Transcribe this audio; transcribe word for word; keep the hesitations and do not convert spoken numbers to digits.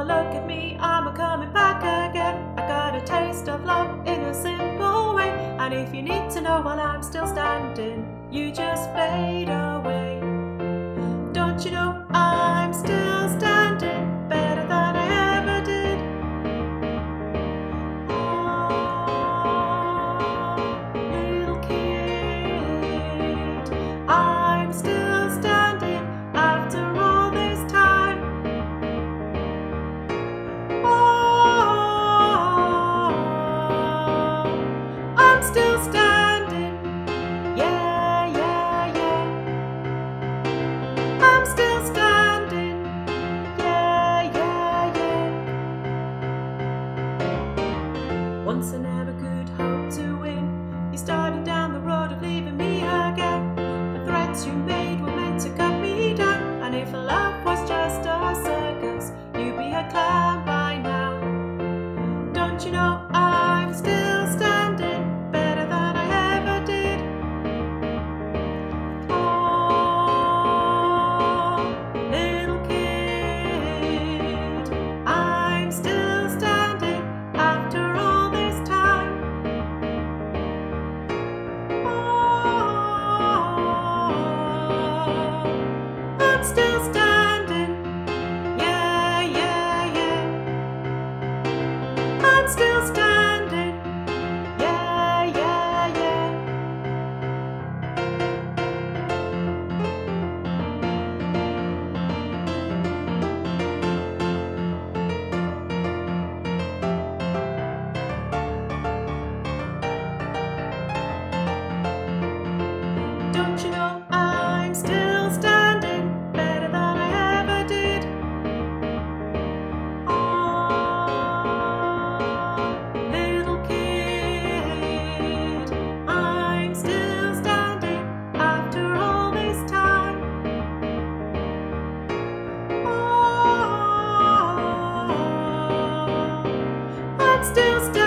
look at me, I'm a coming back again. I got a taste of love in a simple way. And if you need to know while I'm still standing, you just fade away. Don't you know I'm still standing, better than I ever did? Oh, little kid, I'm still standing after all this time. Oh, I'm still standing, yeah, yeah, yeah. I'm still standing, yeah, yeah, yeah. Once I never could hope to win. You started down the road of leaving me again. The threats you made were meant to cut me down. And if love was just a circus, you'd be a clown by now. Don't you know I'm still standing, better than I ever did? Oh, little kid, I'm still standing after all this time. Oh, I'm still standing, yeah, yeah, yeah. I'm still standing, yeah, yeah, yeah. Don't you know I'm still standing, better than I ever did? Oh, little kid, I'm still standing after all this time. Oh, I'm still standing.